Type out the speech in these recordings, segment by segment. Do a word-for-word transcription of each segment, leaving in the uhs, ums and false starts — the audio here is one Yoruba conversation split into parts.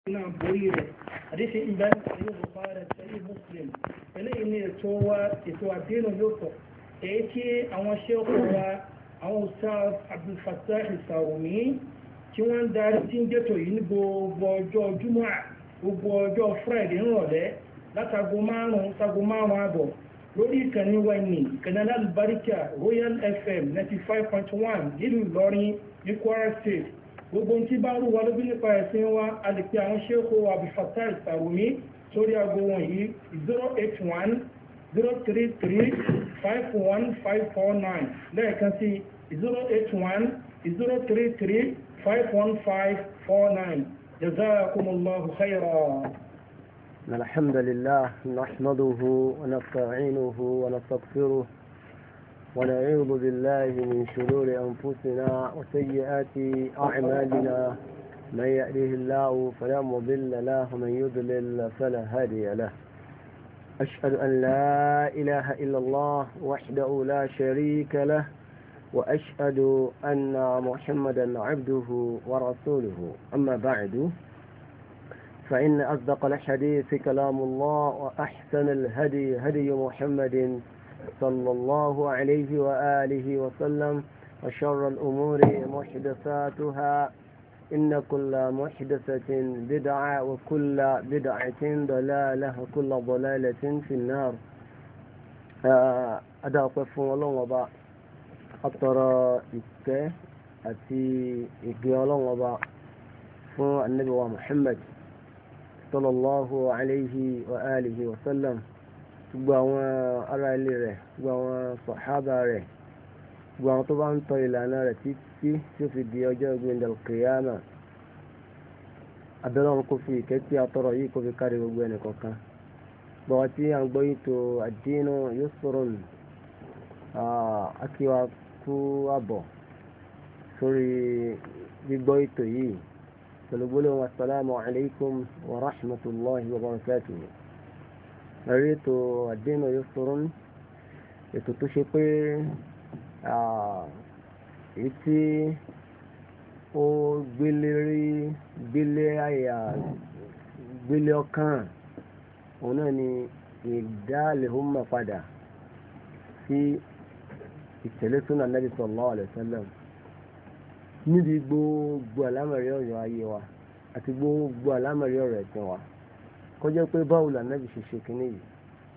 náà borí rẹ̀ àdéṣe ìgbà ìlú Bukhari sẹ́yìn Muslim eléyìí ní ètò wa ètò àdéhùn yóò tọ̀ èyí tí àwọn ṣẹ́kù wa àwọn Ustaz Abdul Fattah Al-Sarumi tí wọ́n ń darí tí ń jẹ́tò yìí ní gbogbo ọjọ́ Jumu'a gbogbo ọjọ́ Friday ńrọ̀lẹ́ látago márùn-ún sago márùn-ún àbọ̀ lórí ìkànnì wẹ̀nì Canal Albarika Royal F M ninety five point one nílùú Ìlọrin ní Kwara State gbogbo tí bá rú wa lóbi nípa ẹ̀sìn wa a lè pe àwọn ṣéèkó Abdul Fattah Al-Sarumi sórí aago wọ̀nyí zero eight one zero three three five one five four nine lẹ́ẹ̀kan sí zero eight one zero three three five one five four nine jazakumullahu khairan. الحمد لله نحمده ونستعينه ونستغفره ونعوذ بالله من شرور أنفسنا وسيئات أعمالنا من يأله الله فلا مضل له ومن يضلل فلا هادي له أشهد أن لا إله إلا الله وحده لا شريك له وأشهد أن محمدا عبده ورسوله أما بعد فإن أصدق الحديث كلام الله وأحسن الهدي هدي محمد صلى الله عليه وآله وسلم وشر الأمور محدثاتها إن كل محدثة بدعة وكل بدعة ضلالة وكل ضلالة في النار أدعى قفوا الله وضع أطرى إكه أتي إكه الله وضع فالنبي محمد صلى الله عليه وآله وسلم gbogbo àwọn ará ilé rẹ̀ gbogbo àwọn sàhábà rẹ̀ gbogbo àwọn tó bá ń tọ ìlànà rẹ̀ títí tí ó fi di ọjọ́ ìgbìndà kìyàmà abẹ́lọ́run kò fi ìkẹ́ tí a tọrọ yìí kò fi kárí gbogbo ẹnì kọ̀ọ̀kan gbọ́wọ́ tí a ń gbọ́ ètò ad-dinu yusrun akíwa kú àbọ̀ sórí gbígbọ́ ètò yìí pẹ̀lú gbólóhùn assalamu alaikum wa rahmatullahi wa barakatuh. Ẹ̀rí ètò ad-dinu yusrun ètò tó ṣe pé èyí tí ó gbélé rí gbélé àyà gbélé ọkàn òun náà ni ìdálẹ́hùnmọ̀ padà sí ìtẹ̀lé súnà Nabi sallallahu alaihi wasallam níbi gbogbo àlámọ̀rí ọ̀rọ̀ ayé wa àti gbogbo àlámọ̀rí ọ̀rọ̀ ẹ̀sìn wa kọjá pé báwo la Nábì ṣe ṣe kínní yìí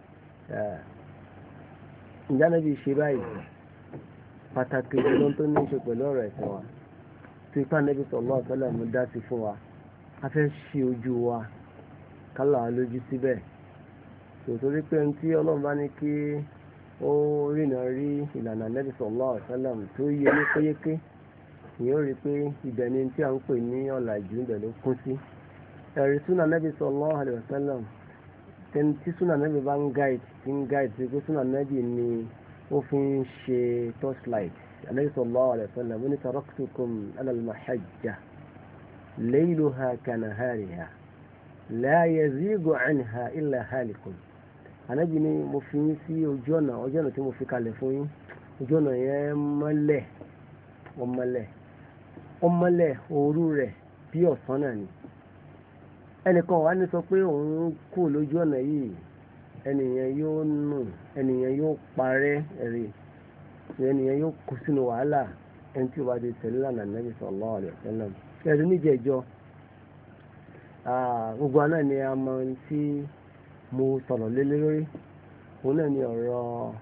ǹjẹ́ Nábì ṣe báyìí pàtàkì ìdúró tó ní í ṣe pẹ̀lú ọ̀rọ̀ ẹ̀sìn wa tí ipá Nábì sallallahu alaihi wasallam mú dá sí fún wa a fẹ́ ṣe ojú wa kálá lójú síbẹ̀ tòótórí pé ní tí Ọlọ́run bá ní kí ó rìnà rí ìlànà Nábì sallallahu alaihi wasallam tó yẹ ní péyéké ìyẹn ó rí pé ibẹ̀ ni tí a ń pè ní ọ̀làjú ibẹ̀ ló kún sí ẹ̀rí súnà Nábì sallallahu alaihi wasallam tẹni tí súnà Nábì bá ń gáìdì tí ń gáìdì tí pé súnà Nábì ni ó fi ń ṣe torchlight Nábì sallallahu alaihi wasallam ó ní taraktukum ala al-mahajja layluha kanahariha la yazigu anha illa halikun Ànábì ni mo fi yín sí ojú ọ̀nà ojú ọ̀nà tí mo fi kalẹ̀ fún yín ojú ọ̀nà yẹn mọ́lẹ̀ ọmọlẹ̀ ọmọlẹ̀ òru rẹ̀ bí ọ̀sán náà ni ẹnìkan wà ní sọ pé òun kú lójú ọ̀nà yìí ẹnìyẹn yóò nù ẹnìyẹn yóò parẹ́ ẹ̀rí ẹnìyẹn yóò kú sínú wàhálà ẹni tí ó bá di tẹ̀lé lánàá Nabi sallallahu alaihi wasallam ẹ̀rí níjẹ̀jọ́ gbogbo àná ni a mọ tí mo sọ̀rọ̀ lé lórí òun náà ni ọ̀rọ̀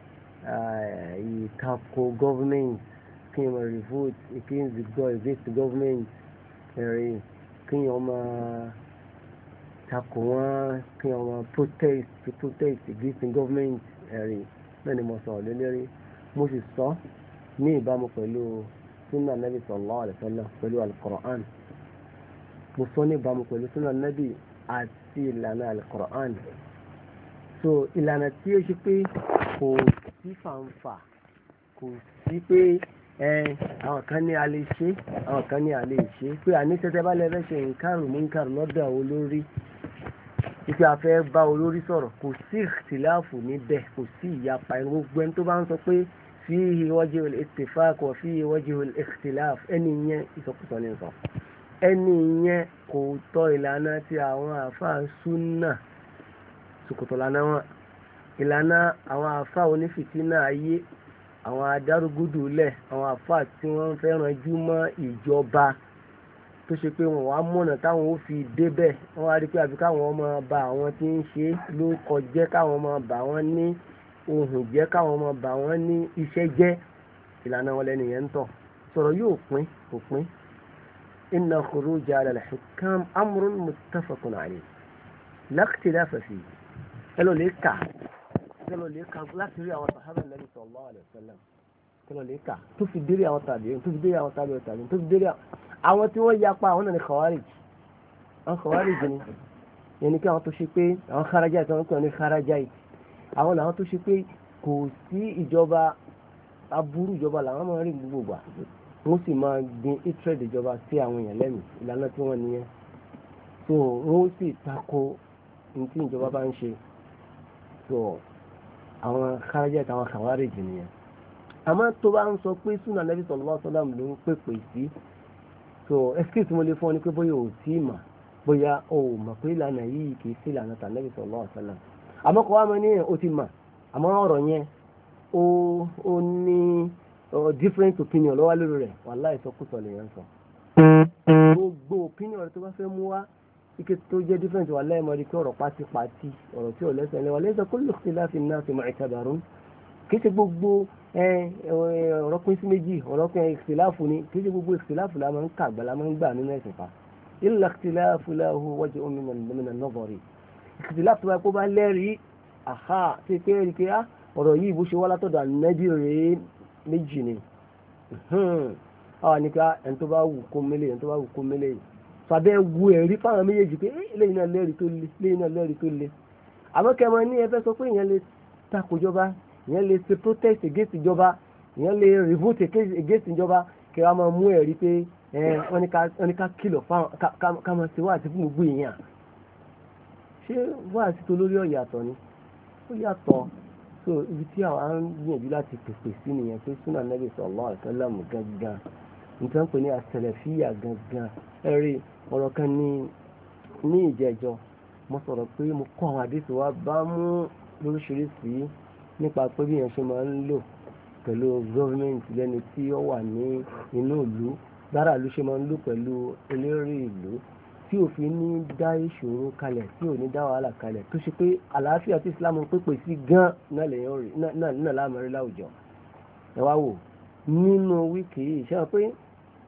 ìtakò gọ́ọ̀mẹ̀ntì kí n máa revolt against the god against the government ẹ̀rí kí n máa takò wọn kí n máa protest to protest against the government ẹ̀rí náà ni mo sọ̀rọ̀ lélẹ́rí mo sì sọ ní ìbámu pẹ̀lú sunna Nabi sallallahu alaihi wasallam pẹ̀lú al-Qur'an mo sọ ní ìbámu pẹ̀lú sunna Nabi àti ìlànà al-Qur'an so ìlànà tí ó ṣe pé kò sí fàǹfà kò sí pé àwọn kan ní a lè ṣe àwọn kan ní a lè ṣe pé àníṣẹ́tẹ́ bá lẹ́fẹ́ ṣe nǹkarù mú nǹkarù lọ́dọ̀ olórí títí a fẹ́ bá olórí sọ̀rọ̀ kò sí ìtìláàfù níbẹ̀ kò sí ìyapa ẹni gbogbo ẹni tó bá ń sọ pé fihi wajhul ittifaq wa fihi wajhul ikhtilaf ẹni yẹn ìsọkúsọ ní sọ ẹni yẹn kò tọ́ ìlànà tí àwọn àáfàá súnà ṣòkòtò lànà wọn ìlànà àwọn àáfàá onífìtínà ayé àwọn adárúgúdù lẹ̀ àwọn àáfàá tí wọ́n fẹ́ràn jú mọ́ ìjọba tó ṣe pé wọn wá mọ̀nà táwọn ó fi débẹ̀ wọ́n wá rí pé àbí káwọn ọmọ bá àwọn tí ń ṣe ló kọjẹ́ káwọn ọmọ bá wọn ní ohun jẹ́ káwọn ọmọ bá wọn ní iṣẹ́ jẹ́ ìlànà wọn lẹ́nu yẹn ń tọ̀ sọ̀rọ̀ yóò pín kò pín inna khuruja ala al-hukam amrun muttafaqun alayh la ikhtilafa fihi ẹ lọ lè kà ẹ lọ lè kà láti rí àwọn sàhábà Nabi sallallahu alayhi wa sallam ẹ lọ lè kà tó fi dérí àwọn tàbí tó fi dérí àwọn tàbí tàbí tó fi dérí àwọn tí wọ́n yapa àwọn náà ní khawarij àwọn khawarij ni yẹn ni kí àwọn tó ṣe pé àwọn kharajai tí wọ́n pè ní kharajai àwọn làwọn tó ṣe pé kò sí ìjọba aburú ìjọba làwọn máa ń rí gbogbo gbà wọ́n sì máa gbin hatred ìjọba sí àwọn èèyàn lẹ́nu ìlànà tí wọ́n nìyẹn so wọ́n sì tako ní tí ìjọba bá ń ṣe so àwọn kharajai àti àwọn khawarij nìyẹn àmọ́ tó bá ń sọ pé súnà Nabi sallallahu alaihi wasallam ló ń pèpè sí so excuse mo lè fún ọ ní pé bóyá ò tí ì mà bóyá o ò mọ̀ pé ìlànà yìí kì í sí ìlànà tà Nabi sallallahu alaihi wasallam àmọ́ kọ́ wá mọ́ ní o ti mà àmọ́ ọ̀rọ̀ yẹn ó ó ní different opinion lọ́wọ́ lórí rẹ̀ wallahi ìsọkúsọ lè yẹn sọ gbogbo opinion rẹ̀ tó bá fẹ́ mú wá ike tó jẹ́ different wallahi mọ̀ rí pé ọ̀rọ̀ pátipátí ọ̀rọ̀ tí ò lẹ́sẹ̀ lẹ́wọ̀ laysa kullu ikhtilafin nasi mu'tabarun kì í ṣe gbogbo ọ̀rọ̀ pín sí méjì ọ̀rọ̀ pín ìkhtiláàfù ni kì í ṣe gbogbo ìkhtiláàfù la máa ń kà gbala máa ń gbà nínú ẹ̀sìn fa illa ikhtilafu lahu wajhun min an-nadari ìkhtiláàfù wa kó bá lẹ́rìí àhá tí pé rí pé ọ̀rọ̀ yìí bó ṣe wá látọ̀dọ̀ ànábì rèé méjì ni àwọn ní ká ẹni tó bá wù kó mélé ẹni tó bá wù kó mélé fàbẹ́ wu ẹ̀rí fáwọn méjèèjì pé lẹ́yìn náà lẹ́rìí tó le lẹ́yìn náà lẹ́rìí tó le àmọ́ kẹmọ ní ẹ fẹ́ sọ pé ìyẹn lè takòjọba ìyẹn lè ṣe protest against ìjọba ìyẹn lè revolt against ìjọba kí wọ́n máa mú ẹ̀rí pé wọ́n ní ká kìlọ̀ fáwọn ká máa ṣe wáàsí fún gbogbo èèyàn ṣé wáàsí tó lórí ọ̀yàtọ̀ ni ó yàtọ̀ so ibi tí àwọn á ń gbìyànjú láti pèpè sí nìyẹn pé súnà Nabi sallallahu alaihi wasallam gangan nǹkan pè ní as-salafiyya gangan ẹ̀rí ọ̀rọ̀ kan ní ní ìjẹ́jọ́ mo sọ̀rọ̀ pé mo kọ́ àwọn àdéhùn wa bá mú lóríṣiríṣi nípa pé bí èèyàn ṣe máa ń lò pẹ̀lú gọ́ọ̀mẹ̀ntì lẹ́ni tí ó wà ní inú ìlú lára ìlú ṣe máa ń lò pẹ̀lú eléré ìlú tí òfin ní dá ìṣòro kalẹ̀ tí ò ní dá wàhálà kalẹ̀ tó ṣe pé àlàáfíà tí Islam ń pèpè sí gan náà lèyàn rí náà láàmúrí láwùjọ ẹ wá wò nínú wíìkì yìí ṣe wọn pé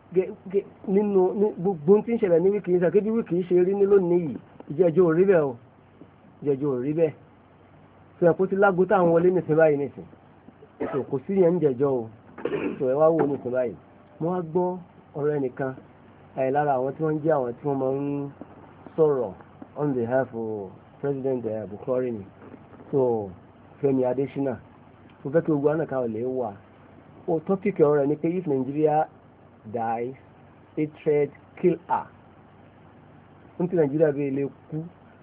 nínú gbogbo tí ń ṣẹlẹ̀ ní wíìkì yìí ṣàkéjì wíìkì yìí ṣe rí ní lónìí yìí ìjẹ́jọ́ ò rí bẹ́ẹ̀ o ìjẹ́jọ́ ò rí bẹ́ẹ̀ tó yẹ kó ti lágbo táwọn wọlé nìsín báyìí nìsín tó kò sí yẹn ń jẹjọ́ o tó ẹ wá wò nìsín báyìí mo wá gbọ́ ọ̀rọ̀ ẹnìkan ẹ̀ lára àwọn tí wọ́n ń jẹ́ àwọn tí wọ́n máa ń sọ̀rọ̀ on behalf of President uh, Buhari ni so Fẹ́mi Adésínà tó fẹ́ kí gbogbo àná káwọn lè wà ó tọ́pìkì ọ̀rọ̀ rẹ̀ ni pé if Nigeria dies hatred kill her n tí Nàìjíríà bí ilé kú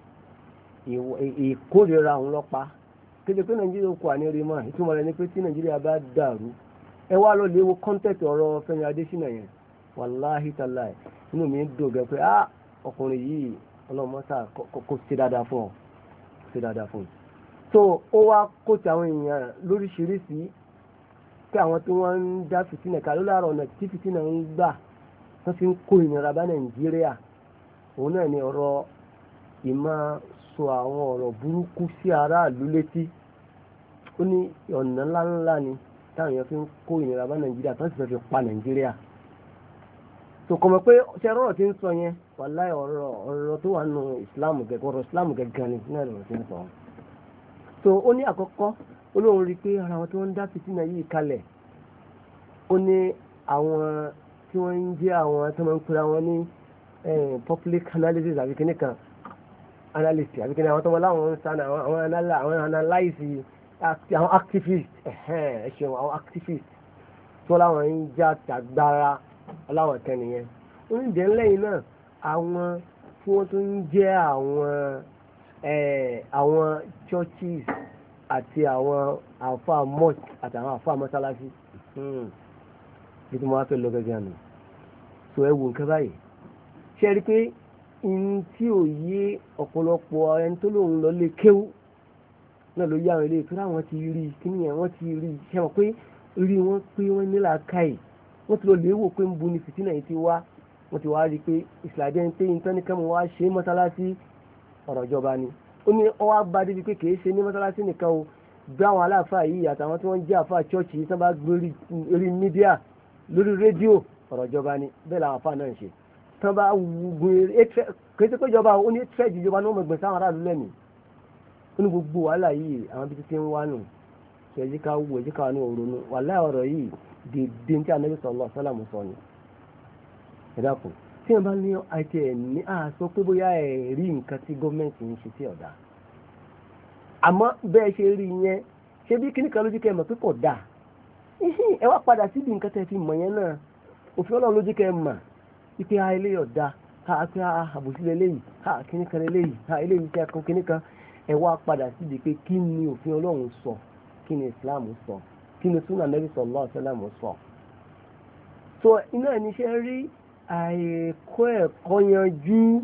ìkórìíra òun lọ́pa kéde pé Nàìjíríà kú àní rí mọ́ ìtumọ̀ rẹ̀ ni pé tí Nàìjíríà bá dàrú ẹ wá lọ lè wo context ọ̀rọ̀ Fẹ́mi Adésínà yẹn wàláhì tàláì inú mi dùn gẹ́ pé ah ọkùnrin yìí ọlọ́mọ́sá kò sí dáadáa fún ọ sí dáadáa fún ọ. so ó wá kó ti àwọn èèyàn lóríṣiríṣi pé àwọn tí wọ́n ń dá fìtínà ká ló láàárọ̀ ọ̀nà tí fìtínà ń gbà wọ́n fi ń kó ìnira bá Nàìjíríà òun náà ni ọ̀rọ̀ ìmọ̀ sọ àwọn ọ̀rọ̀ burúkú sí aráàlú létí ó ní ọ̀nà ńláńlá ni táwọn èèyàn fi ń kó ìnira bá Nàìjíríà tó sì fẹ́ fi pa Nàìjíríà so kọ̀mọ̀ pé ṣe rọrọ̀ tí ń sọ yẹn wàláhì ọ̀rọ̀ ọ̀rọ̀ tó wà nù ìsìláàmù gẹ́gẹ́ ọ̀rọ̀ ìsìláàmù gẹ́gẹ́ ni náà lọ̀rọ̀ tí ń sọ. so ó ní àkọ́kọ́ olóhùn rí i pé ara àwọn tí wọ́n ń dá fìtínà yìí kalẹ̀ ó ní àwọn tí wọ́n ń jẹ́ àwọn tí wọ́n ń pera wọn ní public analysis àbí kíní kan analyst àbí kíní àwọn tó wọ́n láwọn ń san àwọn analyse àwọn activist ẹ̀ ṣeun àwọn activist tí wọ́n láwọn ń já tàgbára aláwọ̀ kan nìyẹn oúnjẹ lẹ́yìn náà àwọn tí wọ́n tún ń jẹ́ àwọn àwọn churches àti àwọn àfáà mosque àti àwọn àfáà mọ́sálásí bí tí mo wá fẹ́ lọ gẹ́gẹ́ àná so ẹ wo nǹkan báyìí ṣe rí pé in tí ò yé ọ̀pọ̀lọpọ̀ ẹni tó lòun lọ lè kéwú náà ló yá àwọn ilé ìtura wọn ti rí kíní yẹn wọ́n ti rí ṣe wọn pé rí wọn pé wọ́n nílà káì wọ́n ti lọ lè wò pé ń bu ni fìtínà yìí ti wá wọ́n ti wá rí i pé ìsìlájẹ́ ń pé nǹkan nìkan mọ̀ wá ṣe mọ́sálásí ọ̀rọ̀ ìjọba ni ó ní ọwọ́ bá débi pé kì í ṣe ní mọ́sálásí nìkan o bí àwọn aláàfáà yìí àtàwọn tí wọ́n jẹ́ àfáà chọ́ọ̀chì yìí tán bá gbé orí mídíà lórí rédíò ọ̀rọ̀ ìjọba ni bẹ́ẹ̀ làwọn àfáà náà ń ṣe tán bá gun kété pé ìjọba ó ní tírẹ̀jì ìjọba ní wọ́n mọ̀ gbẹ̀ sáwọn aráàlú lẹ́mìí ó ní gbogbo wàhálà yìí àwọn bí títí ń wá nù ẹ̀jí ká wù ẹ̀jí ká ní òrònú wàhálà ọ̀rọ̀ yìí dèdè tí Ànábì sallallahu alaihi wasallam sọ ni ẹ dákun tí wọ́n bá ní àti ẹ̀ ní àsọ pé bóyá ẹ̀ rí nǹkan tí gọ́ọ̀mẹ̀ntì ń ṣe sí ọ̀dà àmọ́ bẹ́ẹ̀ ṣe rí yẹn ṣé bí kíníkan lójú kẹ́ ẹ mọ̀ pé kò dáa ẹ wá padà síbi nǹkan tẹ́ fi mọ̀ yẹn náà òfin Ọlọ́run lójú kẹ́ ẹ mọ̀ ipe ha ilé ọ̀dà ha pé ha àbòsílẹ̀ eléyìí ha kíníkan eléyìí ha eléyìí tẹ́ kan kíníkan ẹ wá padà síbi pé kí ni òfin Ọlọ́run sọ kí ni Islam sọ kí ni sunnah Nabi sallallahu alaihi wasallam sọ. so iná ẹni ṣe rí àìkọ́ ẹ̀kọ́ yanjú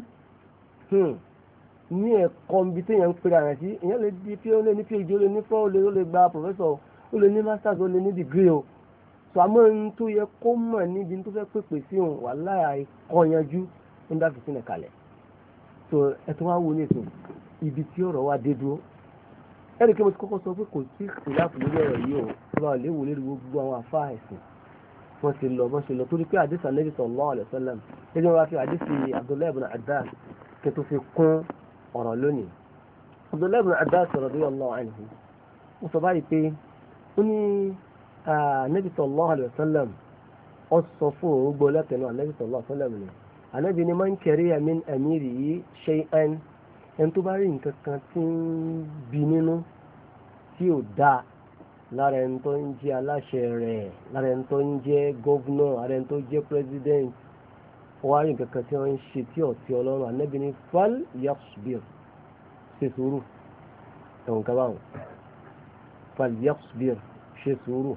ní ẹ̀kọ́ ibi tí èèyàn ń pèrè àrẹ̀ sí èèyàn lè di pé ó lè ní phd ó lè ní fọ́ ó lè gba professor ó lè ní masters ó lè ní degree o so àmọ́ ohun tó yẹ kó mọ̀ níbi tó fẹ́ pèpè sí òun wà láì àìkọ́ yanjú ń dá fìtí nì kalẹ̀ so ẹ tó wá wo ní ètò ibi tí ọ̀rọ̀ wa dé dúró ẹ̀rì kí mo ti kọ́kọ́ sọ pé kò sí ìlàpù lórí ọ̀rọ̀ yìí o tó bá lè wò lórí gbogbo àwọn àfáà ẹ̀sìn wọ́n ti lọ wọ́n ti lọ torí pé àdìsí Ànábì sallallahu alaihi wasallam gẹ́gẹ́ wọ́n fi àdìsí Abdullahi ibn Abbas kí n tó fi kún ọ̀rọ̀ lónìí Abdullahi ibn Abbas radiyallahu anhu ó sọ báyìí pé ó ní Ànábì sallallahu alaihi wasallam ó sọ fún òun gbọ́ látẹnu Ànábì sallallahu alaihi wasallam ni Ànábì ni man kariha min amirihi shay'an ẹni tó bá rí nǹkan kan tí ń bí nínú tí ò dáa lára ẹni tó ń jẹ́ aláṣẹ rẹ̀ lára ẹni tó ń jẹ́ gọ́vnọ̀ lára ẹni tó jẹ́ president wá rí nǹkan kan tí wọ́n ń ṣe tí ọ̀tí ọlọ́run Ànábì ní fal yasbir ṣe sùúrù ẹ̀wọ̀n kan báwọn fal yasbir ṣe sùúrù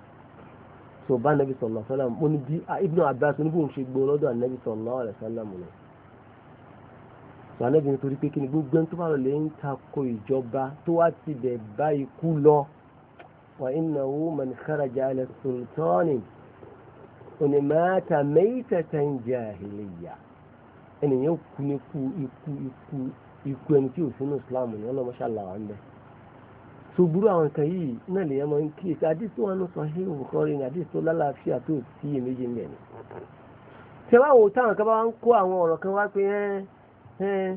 tó bá Ànábì sallallahu alaihi wasallam mo ní bí Ibn Abbas ní bóun ṣe gbọ́ lọ́dọ̀ Ànábì sallallahu alaihi wasallam ni sọ̀rọ̀ ẹ̀bìnrin torí pé kí ni gbogbo ẹni tó bá lọ lè ń takò ìjọba tó wá ti bẹ̀ bá ikú lọ wa innahu man kharaja ala sultani òní mata maytatan jahiliya ẹnìyàn kú ní kú ikú ikú ikú ẹni tí ò sínú Islam ní ọlọ́mọṣàlá wa ń bẹ. so burú àwọn nǹkan yìí náà lè yẹn máa ń kíyèsí àdìsí wọn ló sọ ṣé Bukhari ní àdìsí tó lálàáfíà tó sí iyèméjì ń bẹ ni. ṣé wàá wò táwọn kan bá ń kó àwọn ọ̀rọ̀ kan wá pé ẹ́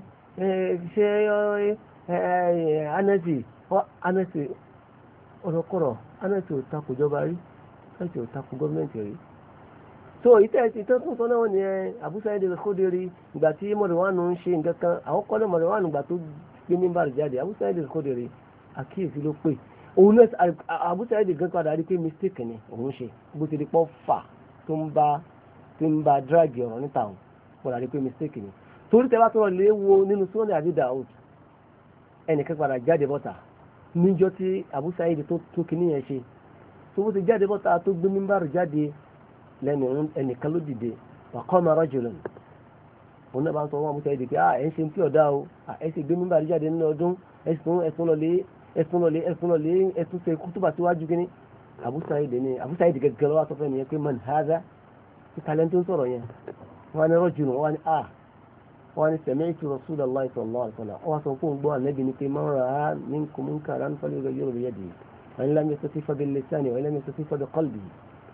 ṣe anẹ́sì anẹ́sì ọ̀rọ̀kọ̀rọ̀ anẹ́sì ò takò jọba rí anẹ́sì ò takò gọ́ọ̀mẹ̀ntì rí so ìtẹ́ẹ̀tì tó tún sọ náà ni ẹ Abu Sa'id al-Khudri ìgbà tí mọ̀rẹ̀wánu ń ṣe nǹkan kan àwọn kọ́lẹ̀ mọ̀rẹ̀wánu ìgbà tó gbé ní bàrẹ̀ jáde Abu Sa'id al-Khudri àkíyèsí ló pè òun náà Abu Sa'id gan padà rí pé mistake ni òun ṣe bó ti di pọ́ fà tó ń bá tó ń bá dráàgì ọ̀rọ̀ níta òun padà rí pé mistake ni torí tẹ́ bá tọrọ lè wo nínú Sunan Abi Dawud ẹnìkan padà jáde bọ́ta níjọ́ tí Abu Sa'id tó tó kíní yẹn ṣe tó bó ti jáde bọ́ta tó gbé mímbàrú jáde lẹ́nu ẹnìkan ló dìde wa qama rajulun òun náà bá ń sọ wọn Abu Sa'id pé à ẹ̀ ń ṣe tí ọ̀dá o ẹ̀ sì gbé mímbàrú jáde nínú ọdún ẹ̀sùn ẹ̀sùn lọlé ẹ̀sùn lọlé ẹ̀sùn lọlé ẹ̀sùn ṣe kútùbà síwájú kíní Abu Sa'id ní Abu Sa'id gẹ́gẹ́ lọ́wọ́ sọ fẹ́ nìyẹn pé man hadha ti talent tó ń sọ̀rọ̀ yẹn wọn ni rajulun wọn ni à wọ́n ní sami'tu Rasulullahi sallallahu alaihi wasallam wọ́n sọ fún gbọ́ ànábì ní pé man ra'a minkum munkaran falyughayyirhu biyadihi wa in lam yastati' fa bilisanihi wa in lam yastati' fa biqalbihi.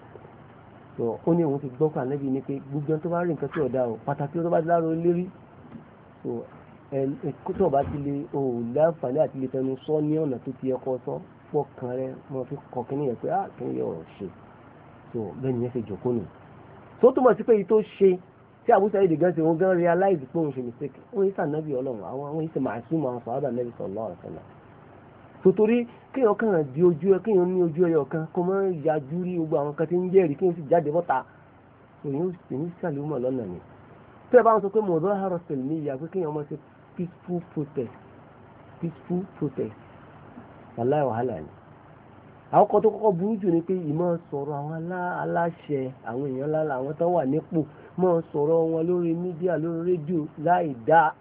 tó ó ní òun ti gbọ́ pé ànábì ní pé gbogbo tó bá rí nǹkan tí ò dáa o pàtàkì tó bá ti láàrọ̀ lérí tó ẹ tó bá ti lè o láǹfààní àti lè tẹnu sọ ní ọ̀nà tó ti yẹ kọ́ sọ fọkàn rẹ mo fi kọ kíní yẹn pé á kíní yẹn ò ṣe tó bẹ́ẹ̀ ni yẹn ṣe jòkó nù tó túmọ̀ sí pé èyí tó ṣe tí Abu Sa'id gan ṣe wọn gan realize pé òun ṣe mistake wọn yìí sànàbì Ọlọ́run àwọn àwọn yìí ṣe màásùmù àwọn sàhábà Nabi sallallahu alaihi wasallam tòtòrí kéèyàn kàn di ojú ẹ kéèyàn ní ojú ẹyọ kan kó mọ yájú rí gbogbo àwọn kan tí ń jẹ́rìí kéèyàn sì jáde bọ́ta òyìn òsì sàlùmọ̀ lọ́nà ni tí ẹ bá ń sọ pé mudahara salmiya pé kéèyàn máa ṣe peaceful protest peaceful protest wàláì wàhálà ni àwọn kan tó kọ́kọ́ burú jù ni pé ìmọ̀ sọ̀rọ̀ àwọn aláṣẹ àwọn èèyàn lára àwọn tó wà nípò mọ́ sọ̀rọ̀ wọn lórí mídíà lórí rédíò láì dá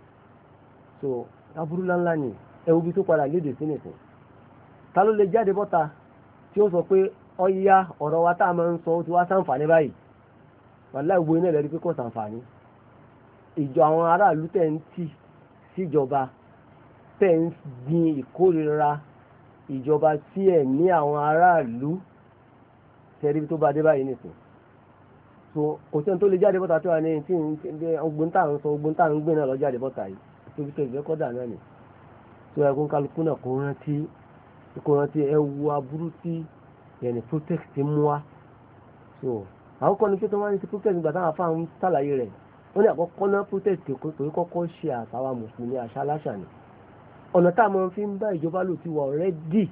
so aburú ńláńlá ni ẹwù bí tó padà léde sí nìkan ta ló lè jáde bọ́ta tí ó sọ pé ọ̀ya ọ̀rọ̀ wa tá a máa ń sọ ó ti wá sàǹfààní báyìí wàláì wo iná ìlẹ́rí pé kò sàǹfààní ìjọ àwọn aráàlú tẹ̀ ń tì síjọba tẹ̀ ń gbin ìkórira ìjọba sí ẹ̀ ní àwọn aráàlú tẹ̀rí tó bá dé báyìí nìkan so kò tí wọn tó lè jáde bọ́ta tó wà ní tí ọgbọ́n tá à ń sọ ọgbọ́n tá à ń gbé náà lọ jáde bọ́ta yìí tó fi kẹ́ ìfẹ́ kọ́dà náà ni tó yẹ kó kálukú náà kó rántí kó rántí ẹ wo aburú tí yẹn protest ti mú wa so àkọ́kọ́ ni pé tó máa ń ṣe protest nígbà táwọn afáwọn sàlàyé rẹ̀ wọ́n ní àkọ́kọ́ náà protest kò torí kọ́kọ́ ṣe àṣàwà mùsùlùmí àṣà aláṣà ni ọ̀nà tá a máa fi ń bá ìjọba lò ti wà already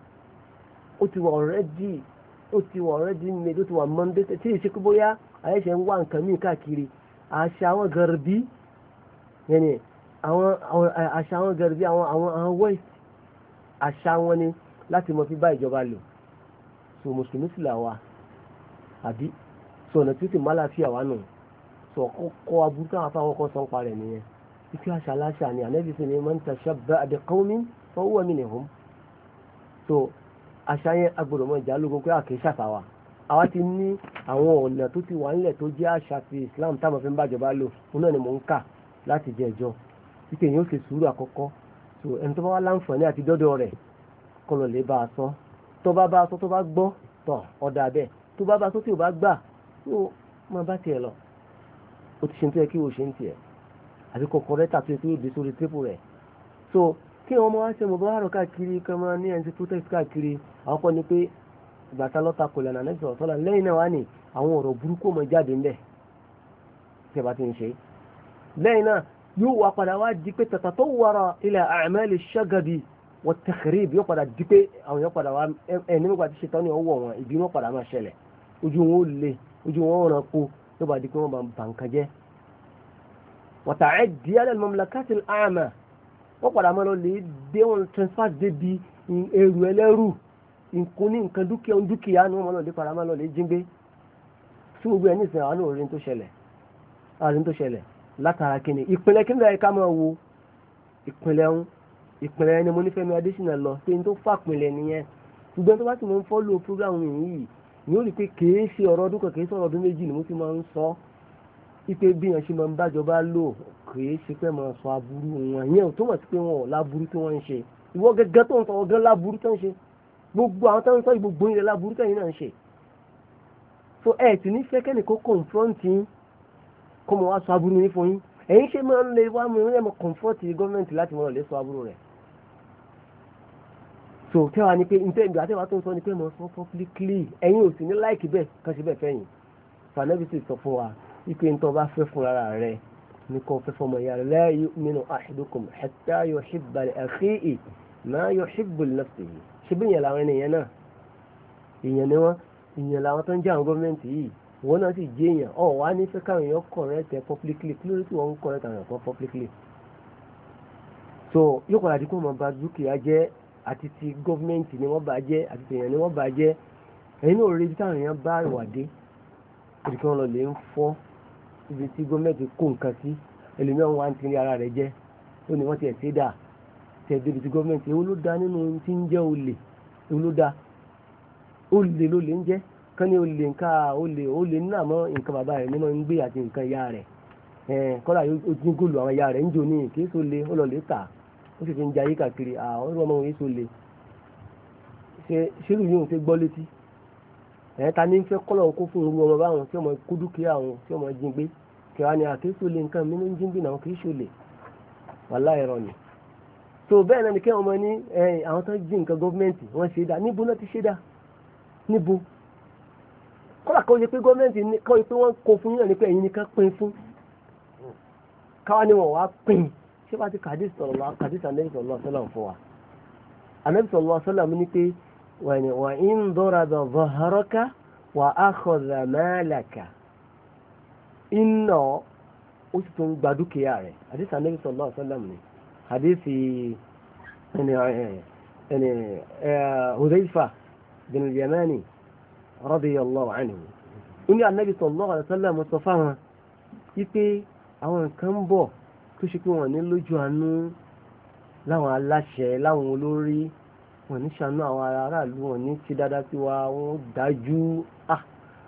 ó ti wà already ó ti wà already made ó ti wà monday tí ì ṣe pé bóyá àyẹ̀ṣẹ̀ ń wá nǹkan míì káàkiri àṣà àwọn gàrbí yẹn àwọn àṣà àwọn gàrbí àwọn àwọn àwọn west àṣà wọn ni láti mọ fi bá ìjọba lò so mùsùlùmí sì là wà àbí so ọ̀nà tí ó sì má láàfíà wà nù so kọ́kọ́ aburú táwọn afáwọn kan sọ ń parẹ̀ nìyẹn ike àṣà aláṣà ni ànábì sì ni man tashabbaha bi qawmin fa huwa minhum so àṣà yẹn agbọ́dọ̀ mọ ìjà lógun pé àkè ṣàtàwà àwa ti ní àwọn ọ̀nà tó ti wà nílẹ̀ tó jẹ́ àṣà ti Islam táwọn fi ń bàjọba lò òun náà ni mò ń kà láti jẹ ẹjọ́ ike yẹn ó ṣe sùúrù àkọ́kọ́ so ẹni tó bá wá láǹfààní àti dọ́dọ̀ rẹ̀ kọ́ lọ lè bá a sọ tó bá bá a sọ tó bá gbọ́ tọ̀ ọ̀dà bẹ́ẹ̀ tó bá bá a sọ tí ò bá gbà tó máa bá tiẹ̀ lọ ó ti ṣe tó yẹ kí o ṣe ń tiẹ̀ àbí kọ̀ọ̀kan rẹ̀ tàbí tó yẹ dé sórí tébù rẹ̀ so kí wọn máa ṣe mọ̀ bá wà rọ̀ káàkiri kan máa ní ẹni tí protest káàkiri àwọn kan ní pé ìgbàta lọ́ta kò lẹ́nà nẹ́bí sọ̀rọ̀ sọ́la lẹ́yìn náà wá ní àwọn ọ̀rọ̀ burúkú ọmọ jáde ńbẹ̀ tí ẹ bá ti ń ṣe lẹ́yìn náà yóò wá padà wá di pé tata tó wàrà ila a'mali shagadi wa takhrib yóò padà di pé àwọn yóò padà wá ẹ ní nígbà tí ṣe tán ní ọwọ́ wọn ìbí wọn padà máa ṣẹlẹ̀ ojú wọn ó le ojú wọn ó ràn kó yóò bá di pé wọn bá ń bà nǹkan jẹ́ wa ta'addi ala al-mamlakat al-a'ma wọ́n padà máa lọ lè dé wọn transfer débi èrò ẹlẹ́rù nǹkan ní nǹkan dúkìá dúkìá ni wọ́n máa lọ lè padà máa lọ lè jí gbé tí gbogbo ẹ̀ ní ìsìn àwọn òrin tó ṣẹlẹ̀ àrin tó ṣẹlẹ̀ látara kíni ìpínlẹ̀ kí nígbà ká máa wo ìpínlẹ̀ ń ìpínlẹ̀ ẹni mo nífẹ̀ẹ́ mi Adésínà lọ pé n tó fàpínlẹ̀ nìyẹn ṣùgbọ́n tó bá sì máa ń fọ́lù program yìí ni ó rí pé kìí ṣe ọ̀rọ̀ ọdún kan kìí sọ̀rọ̀ ọdún méjì ni mo ti máa ń sọ ipe bí yẹn ṣe máa ń bájọba lò kìí ṣe pé máa sọ aburú wọn ìyẹn ò tó mọ̀ sí pé wọn ò láburú tí wọ́n ń ṣe ìwọ gẹ́gẹ́ tó ń sọ ọgán láburú tó ń ṣe gbogbo àwọn tó ń sọ gbogbo ilẹ̀ láburú tẹ̀yìn náà ń ṣe so ẹ̀ tí ní fẹ́ kẹ́ni kó confront yín kó mọ̀ wá sọ aburú yín fún yín ẹ̀yin ṣe máa ń lè wá mú ẹ̀ mọ̀ confront gọ́ọ̀mẹ̀ntì láti mọ̀ lè sọ aburú rẹ̀ so kẹwàá ni pé ntẹ́ ìgbà àtẹ́wà tó ń sọ ni pé mo sọ publicly ẹ̀yin ò sì ní láìkì bẹ́ẹ̀ kan ṣe bẹ́ẹ̀ fẹ́yìn fanabi sì sọ fún wa ipe ntọ́ bá fẹ́ fún ara rẹ̀ ní kò fẹ́ fọmọ ìyá rẹ̀ la yu'minu ahadukum hatta yuhibba li akhihi ma yuhibbu li nafsihi ṣe bí ìyẹn làwọn ènìyàn náà ìyẹn ni wọ́n ìyẹn làwọn tó ń jẹ́ àwọn gọ́ọ̀mẹ̀ntì yìí wọ́n náà sì jẹ́ èèyàn ọ̀ wá ní fẹ́ káwọn èèyàn correct ẹ̀ publicly kí ló dé tí wọ́n ń correct àwọn èèyàn publicly so yóò padà dínkù mọ́ bá dúkìá jẹ́ àti ti gọ́ọ̀mẹ̀ntì ni wọ́n bá jẹ́ àti ti èèyàn ni wọ́n bá jẹ́ ẹ̀yin náà rí ibi táwọn èèyàn bá ìwà dé ibi tí wọ́n lọ lè ń fọ́ ibi tí gọ́ọ̀mẹ̀ntì kó nǹkan sí ẹlòmíràn wá ń tiri ara rẹ̀ jẹ́ ó ní wọ́n ti ẹ̀ ṣe dà tẹ̀ débi tí gọ́ọ̀mẹ̀ntì ewu ló dá nínú tí ń jẹ́ olè ewu ló dá olè ló lè ń jẹ́ kán ní olè nǹka olè olè nínú àmọ́ nǹkan bàbá rẹ̀ ní máa ń gbé àti nǹkan ìyá rẹ̀ ẹ̀ kọ́lá ó ti ń gòlù àwọn ìyá rẹ̀ ń jò ní kì í so lè ó lọ lè tà ó sì fi ń jayé kàkiri àwọn ọmọ wọn yìí so lè ṣe ṣírù yìí ń ṣe gbọ́ létí ẹ̀ ta ní fẹ́ kọ́lọ̀ kó fún irú ọmọ báwọn tí ọmọ kó dúkìá àwọn tí ọmọ jí gbé kí wọ́n á ní àkéso lè nǹkan mi ní jí gbé náà kì í ṣo lè wàláhì irọ́ ni so bẹ́ẹ̀ náà ni kí ọmọ ní àwọn tó jí nǹkan gọ́ọ̀mẹ̀ntì wọ́n ṣe dá níbo náà ti ṣe dá níbo kọ́lá kan yẹ pé gọ́ọ̀mẹ̀ntì kọ́ yẹ pé wọ́n kó fún yín ní pé ẹ̀yin nìkan pín fún káwá ni wọ́n wá pín ṣé wàá ti kàdí sọ̀rọ̀ wá kàdí sànẹ́bí sọ̀rọ̀ lọ́wọ́ sọ́lá fún wa ànẹ́bí sọ̀rọ̀ lọ́wọ́ sọ́lá mi ní pé wà ń dọ́ra dọ̀ zọ̀hárọ́ká wà á kọ̀dà mẹ́lẹ̀ká iná ó sì tún gba dúkìá rẹ̀ àdí sànẹ́bí sọ̀rọ̀ lọ́wọ́ sọ́lá mi àdí fi ẹni ẹni Hudhayfa bin al-Yamani radiyallahu anhu ó ní ànẹ́bí sọ̀rọ̀ lọ́wọ́ sọ́lá mi sọ fáwọn wípé àwọn nǹkan ń bọ̀ tó ṣe pé wọ́n ní lójú àánú láwọn aláṣẹ láwọn olórí, wọ́n ní ṣàánú àwọn aráàlú, wọ́n ní ti dáadáa sí wa, wọ́n dájú ah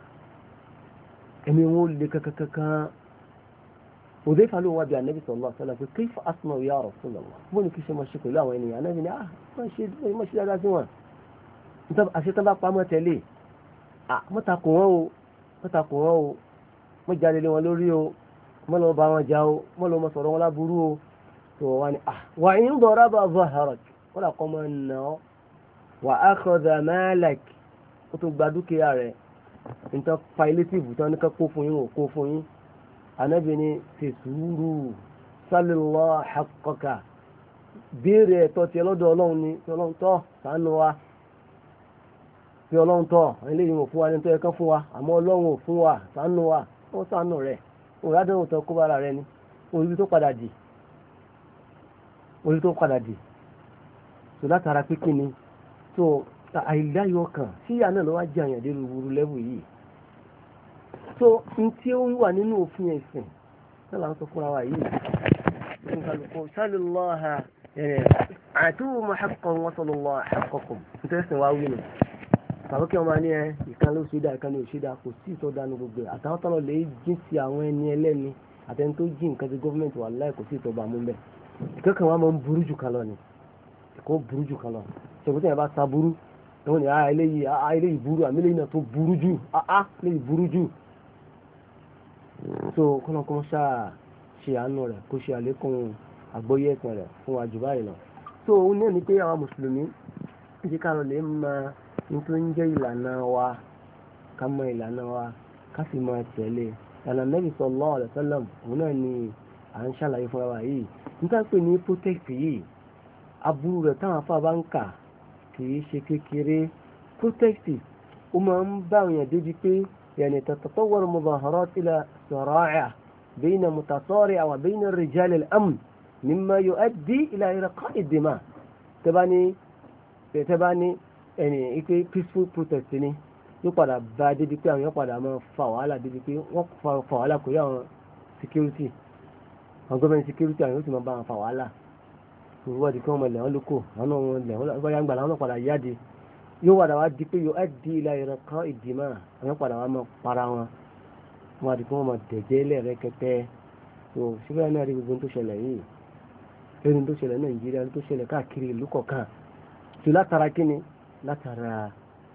ẹ̀mí wọn lè kankankan. Hudhayfa ló wá bí Ànábì sallallahu alaihi wasallam pé kayfa asma'u ya Rasulullah, bó ni kí ṣe máa ṣe pẹ̀lú àwọn ènìyàn. Ànábì ní ah wọ́n ṣe dáadáa sí wọn, àṣetán bá pamọ́ tẹ̀lé ah mọ́takùn wọn o mọ́takùn wọn o mọ́ jáde lé wọn lórí o, mọ́ lọ bá wọn jà o, mọ́ lọ mọ́ sọ̀rọ̀ wọn láburú o. tó wá ní ah wa in daraba dhahrak wọ́n là kọ́ mọ́ nà ọ́ wa akhadha malak ó tún gba dúkìá rẹ̀ nítorí pailétìfù tán ní ká kó fún yín ò kó fún yín. Ànábì ní ṣe sùúrù sallallahu haqqaka, béèrè ẹ̀tọ́ tiẹ̀ lọ́dọ̀ ọlọ́run ni tí ọlọ́run tọ́ ṣàánú wa, tí ọlọ́run tọ́ eléyìí ò fún wa ní tó yẹ kán fún wa, àmọ́ ọlọ́run ò fún wa ṣàánú wa, ó ṣàánú rẹ̀ òrádùn òtọ́ kó bára rẹ ni orí tó padà dì orí tó padà dì tó látara pínpín ni tó àìláyọ̀ kan síyà náà ló wá jẹ́ àyàn dé rúburú lẹ́wù yìí. tó n tí ó wà nínú òfin ẹ̀sìn náà là ń sọ fúnra wa yìí nǹkan sálùlọ́ha àtúwò mọ́ haqqan wa sallallahu haqqakum nítorí ẹ̀sìn wa wí nù. tàbí kí wọ́n máa ní ẹ ìkan ló ṣe dá ìkan ló ṣe dá kò sí ìtọ́dánù gbogbo ẹ̀ àtàwọn tọ́lọ̀ lè jí sí àwọn ẹni ẹlẹ́ni àtẹni tó jí nǹkan ti gọ́ọ̀mẹ̀ntì wà láì kò sí ìtọ́ba mú bẹ́ẹ̀. ìkẹ́kọ̀ọ́ wa máa ń burú jù kan lọ ni ìkọ́ burú jù kan lọ ṣèkúté yẹn bá sa burú ẹ̀wọ̀n ni ah eléyìí ah eléyìí burú àmì eléyìí náà tó burú jù ah ah eléyìí burú jù. so kọ́nà kọ́ ṣáà ṣe àánú rẹ̀ kó ṣe àlékún àgbóyé ẹ̀sìn rẹ̀ fún wa jù báyìí lọ. so òun náà ni pé àwọn mùsùlùmí jẹ́ ká lọ lè máa ní tó ń jẹ́ ìlànà wa ká mọ ìlànà wa ká sì máa tẹ̀lé ìlànà Nabi sallallahu alaihi wasallam òun náà ni à ń ṣàlàyé fúnra wa yìí. nígbà pé ní protect yìí aburú rẹ̀ táwọn afá bá ń kà kì í ṣe kékeré. protect ó máa ń bá àwọn èèyàn débi pé يعني تتطور مظاهرات إلى صراع بين متصارع وبين الرجال الأمن مما يؤدي إلى إلقاء الدماء. تباني تباني يعني إيه peaceful protest ni yóò padà bá débi pé àwọn yóò padà máa fa wàhálà débi pé wọ́n fa wàhálà kò yá àwọn security àwọn government security àwọn yóò sì máa bá wọn fa wàhálà ìwọ́n di kí wọ́n mọ ilẹ̀ wọn lóko àwọn náà wọn ilẹ̀ wọn bá yá ń gbà láwọn náà padà yáde yóò padà wá di pé yóò ẹ́ di ilà ìrànkan ìdìmọ̀ àwọn padà wá máa para wọn wọn àti kí wọ́n máa dẹ̀jẹ́ lẹ́rẹ́kẹ́tẹ́ tó síbẹ̀ náà rí gbogbo tó ṣẹlẹ̀ yìí lórí tó ṣẹlẹ̀ Nàìjíríà tó ṣẹlẹ̀ káàkiri ìlú kọ̀ọ̀kan tó látara kíni látara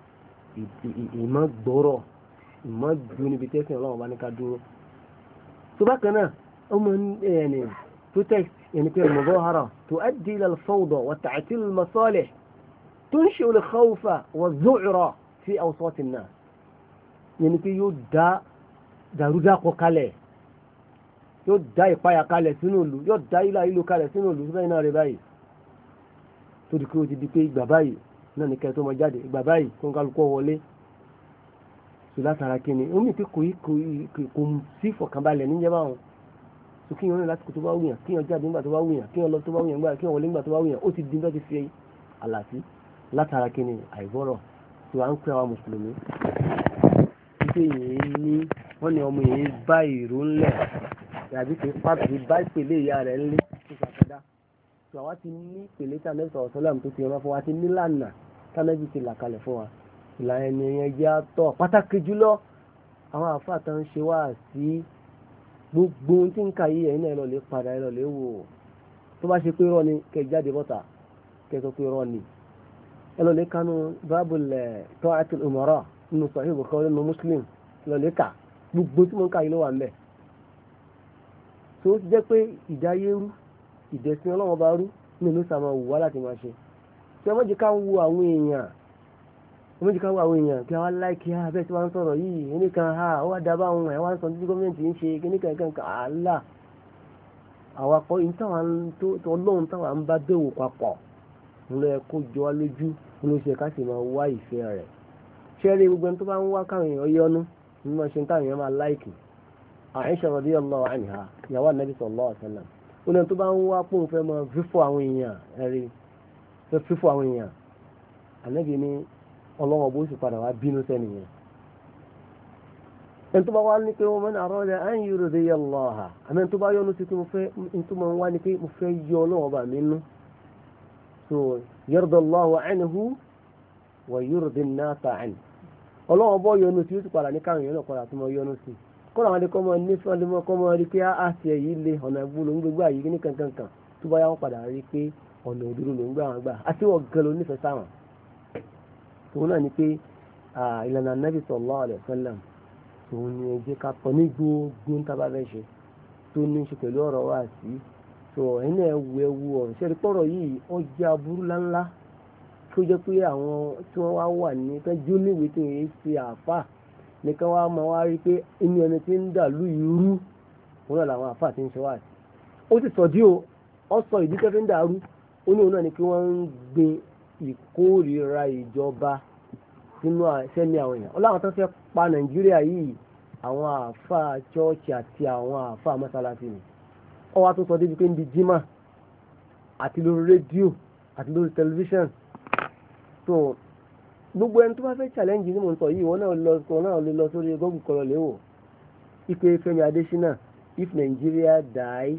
ìmọ̀ gbọ́rọ̀ ìmọ̀ dúró níbi tẹ́sán ọlọ́run bá ní ká dúró. tó bá kan náà ọmọ ẹni protest ẹni pé al-mudahara tuaddi ila al-fawda wa ta'til al-masalih tunshi'u al-khawfa wa az-zu'ra fi awsat an-nas. ẹni pé yóò dá dàrúdàpọ̀ kalẹ̀ yóò dá ìpayà kalẹ̀ sínú ìlú yóò dá ilá ìlú kalẹ̀ sínú ìlú síbẹ̀ náà rẹ̀ báyìí tó di pé ó ti di pé ìgbà báyìí náà ní kẹ́ẹ̀ tó máa jáde ìgbà báyìí kó ń kálukọ́ wọlé tó látara kíni omi pé kò kò sí ìfọ̀kànbalẹ̀ níjẹ́ báwọn tó kíyàn rìn lásìkò tó bá wùyàn kíyàn jáde nígbà tó bá wùyàn kíyàn lọ tó bá wùyàn nígbà kíyàn wọlé nígbà tó bá wùyàn ó ti di bẹ́ẹ̀ ti fi àlàsí látara kíni àìgbọ́rọ̀ tó à ń pè àwọn mùsùlùmí wípé yìí ní wọ́n ní ọmọ yìí bá ìró ńlẹ̀ tàbí kì í pàtó bá ìpele ìyá rẹ̀ ńlẹ̀ tó ṣàkàdá tó àwa ti ní ìpele tí Ànábì sallallahu alaihi wasallam tó ti rán fún wa ti nílànà tánàbí ti là kalẹ̀ fún wa ìlànà ẹni yẹn jẹ́ àtọ̀ pàtàkì jùlọ àwọn àfáà tó ń ṣe wá sí gbogbo tí ń ka yìí ẹ̀yin náà ẹ lọ lè padà ẹ lọ lè wò tó bá ṣe pé rọ́ ni kẹ jáde bọ́ta kẹ sọ pé rọ́ ni ẹ lọ lè kánú babul ta'atul umara nínú Sahih Bukhari nínú Muslim lọ lè kà gbogbo tí mo ń ka yìí ló wà ń bẹ̀ tó ti jẹ́ pé ìdáyérú ìdẹ̀sìn ọlọ́wọ́ bá rú nínú sàmà wù wá láti máa ṣe tí wọ́n jẹ́ ká ń wo àwọn èèyàn wọ́n jẹ́ ká ń wo àwọn èèyàn kí wọ́n láìkí ha bẹ́ẹ̀ tí wọ́n ń sọ̀rọ̀ yìí oníkan ha ó wá dábàá àwọn ẹ̀ wá ń sọ títí gọ́ọ̀mẹ̀ntì ń ṣe kí níkan kan kà á là àwọn akọ yìí táwọn ọlọ́run táwọn ń bá dẹ̀wò papọ̀ ń lọ kó jọ wá lójú ń lọ ṣe ká sì máa wá ìfẹ́ rẹ̀ ṣẹ́rí gbogbo ẹni tó bá ń wá káwọn èèyàn yọnu ní wọ́n ṣe káwọn èèyàn máa láìkì Aisha radiyallahu anha ìyàwó Ànábì sallallahu alaihi wasallam ó lẹ́nu tó bá ń wá pòun fẹ́ máa fífọ́ àwọn èèyàn ẹ̀rí fẹ́ fífọ́ àwọn èèyàn Ànábì ní ọlọ́wọ́ bó sì padà wá bínú sẹ́ni yẹn ẹni tó bá wá ní pé wọ́n mọ́ni àrọ́ rẹ̀ an yurdiya Allah àmì ẹni tó bá yọ́nu sí pé mo fẹ́ tó máa ń wá ní pé mo fẹ́ yọ ọlọ́wọ́ bá mi nú so yarda Allahu anhu wa yurdi an-nasa anhu ọlọ́wọ́ bọ́ yọ́nu sí ó sì padà ní káwọn èèyàn náà padà tó mọ yọ́nu sí kọ́nà àwọn adékọ́ mọ ní fún ọdún kọ́ mọ rí pé á ti ẹ̀ yìí lé ọ̀nà ìgbó ló ń gbégbá yìí ní kankankan tó bá yá wọn padà rí pé ọ̀nà òdúró ló ń gbà wọn gbà àti wọ́n gan ló nífẹ̀ẹ́ sáwọn tòun náà ni pé ìlànà Nabi sallallahu alaihi wasallam tòun ni ẹ jẹ́ ká tọ́ ní gbogbo ń tábà fẹ́ ṣe tó ní ṣe pẹ̀lú ọ̀rọ̀ wa sí tó ẹ̀yin náà ẹwu ẹwu ọ̀rọ̀ ṣẹ́ni pọ̀rọ̀ yìí ó jẹ́ aburú láńlá tó jẹ́ pé àwọn tí wọ́n wá wà ní tẹ́jú níwèé tí wọ́n ṣe àfà nìkan wá máa wá rí pé inú ẹni tí ń dà lú irú òun náà làwọn àfà tí ń ṣe wá sí ó ti sọ dí o ó sọ ìdí tẹ́ fi ń dàrú ó ní òun náà ni kí wọ́n ń gbin ìkórìíra ìjọba sínú sẹ́ni àwọn èèyàn ọlọ́run tó fẹ́ pa Nàìjíríà yìí àwọn àfà chọ́ọ̀chì àti àwọn àfà mọ́sálásí ni ó wá tó sọ débi pé ń di jímà àti lórí rédíò àti lórí tẹlifíṣàn so gbogbo ẹni tó bá fẹ́ challenge ní mò ń sọ yìí wọ́n náà lọ sọ náà lè lọ sórí Google kọlọ̀ léwò ipe Fẹ́mi Adésínà if Nigeria dies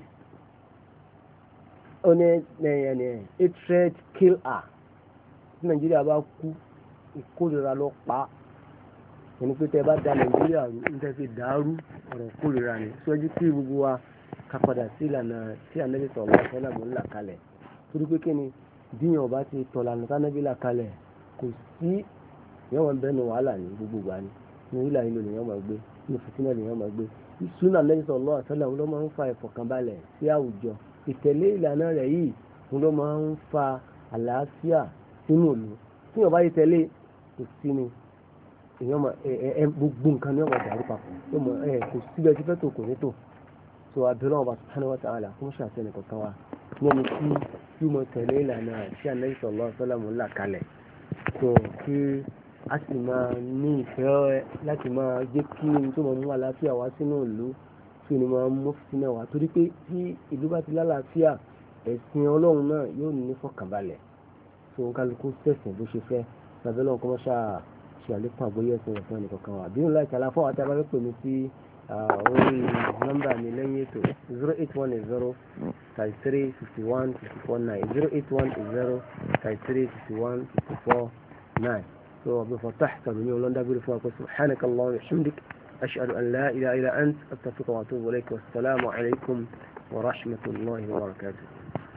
ọ̀nà ẹ̀yẹ̀nẹ̀ hatred kill her tí Nàìjíríà bá kú ìkórìíra lọ pa ẹni pé tẹ́ bá da Nàìjíríà rú ní tẹ́ fi dàrú ọ̀rọ̀ ìkórìíra ni síwájú kí gbogbo wa ká padà sí ìlànà tí Ànábì sallallahu alaihi wasallam ń là kalẹ̀ torí pé kí ni díyàn ọba ti tọ̀lànà tánàbí là kalẹ̀ kò sí ìyẹn wọn bẹnu wàhálà ní gbogbo ìgbà ni ní ìlà ìlú nìyẹn máa gbé ní fìtínà nìyẹn máa gbé ìsúná Ànábì sallallahu alaihi wasallam ló máa ń fa ìfọ̀kànbalẹ̀ sí àwùjọ ìtẹ̀lé ìlànà rẹ̀ yìí ló máa ń fa àlàáfíà sínú ìlú tí ìyẹn bá yí tẹ̀lé kò sí ni èèyàn máa ẹ ẹ gbogbo nǹkan ni wọ́n máa dàrú papọ̀ yóò mọ ẹ kò síbẹ̀ tí fẹ́ tó kò ní tò so abẹ́rẹ́ wọn bá subhanahu wa ta'ala kó ṣàṣẹ nìkan kan wa ní ẹni tí yóò mọ tẹ̀lé ìlànà tí Ànábì sallallahu alaihi wasallam ń là kalẹ̀ so kí a sì máa ní ìfẹ́ láti máa jẹ́ kí n tó máa mú àlàáfíà wá sínú ìlú tí ni máa mú fìtínà wá torí pé tí ìlú bá ti lálàáfíà ẹ̀sìn Ọlọ́run náà yóò ní fọkànbalẹ̀ so kálukú sẹ̀sìn bó ṣe fẹ́ tàbí lọ́wọ́ kọ́ mọ́ ṣáà ṣe àlékún àgbóyè ẹ̀sìn ẹ̀sìn ẹnì kankan wa bí n láì tàlà fún àti abáfẹ́ pè mí sí orí nọ́mbà mi lẹ́yìn ètò zero eight one zero thirty three fifty one fifty four nine zero eight one zero thirty three fifty one fifty four nine so Abdul Fattah tàbí ní ọlọ́dà bí fún akọ subhanaka Allahumma wa bihamdik ashhadu an la ilaha illa ant astaghfiruka wa atubu ilayk wa assalamu alaykum wa rahmatullahi wa barakatuh.